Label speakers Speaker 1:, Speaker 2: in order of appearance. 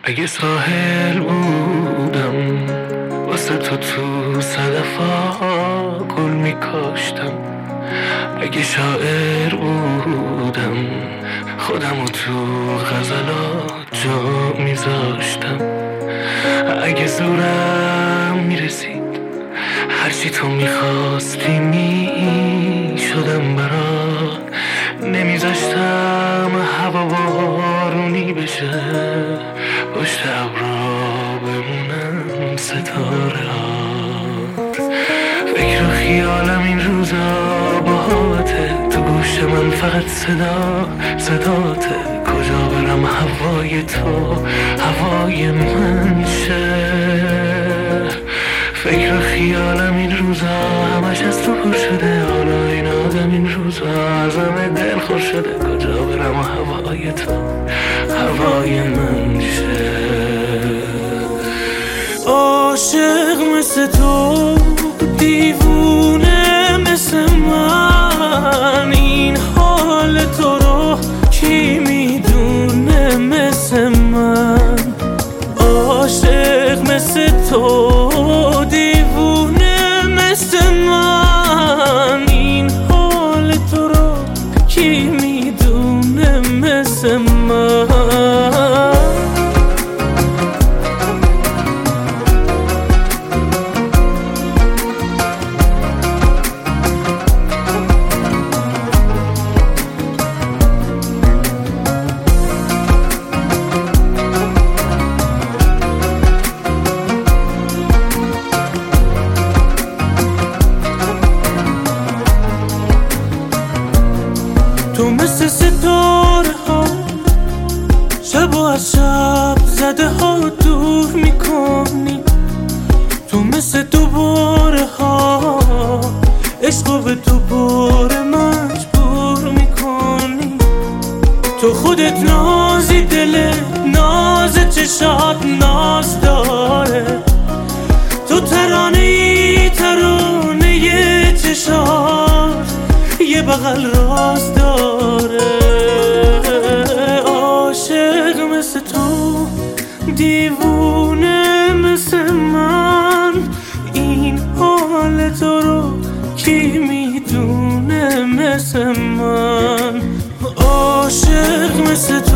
Speaker 1: اگه ساحل بودم واسه تو صدفا گل میکاشتم. اگه شاعر بودم خودمو تو غزلات جا میذاشتم. اگه زورم میرسید هرچی تو میخواستی میشدم برات. نمیذاشتم هوا بارونی بشه، پشت ابرا بمونم ستاره ها. فکر و خیالم این روزا باهاته، تو گوش من فقط صداته. کجا برم هوای تو هوای من شه. فکر و خیالم این روزا همش از تو پر شده. حالا این آدم این روزا ازم دل خور شده. کجا برم هوای تو هوای من شه.
Speaker 2: عاشق مثل تو، دیوونه مثل من، این حال تو رو کی میدونه مثل من. عاشق مثل تو، دیوونه مثل من، این حال تو رو کی میدونه مثل من. تو مثل ستاره ها شب و از شب زده ها دور میکنی. تو مثل دوباره ها عشق به دوباره مجبور میکنی. تو خودت نازی، دل ناز چشات ناز داره. تو ترانه چشات یه بغل راز داره. عاشق مثل تو، دیوونه مثل من، این حال تو رو کی میدونه مثل من. عاشق مثل تو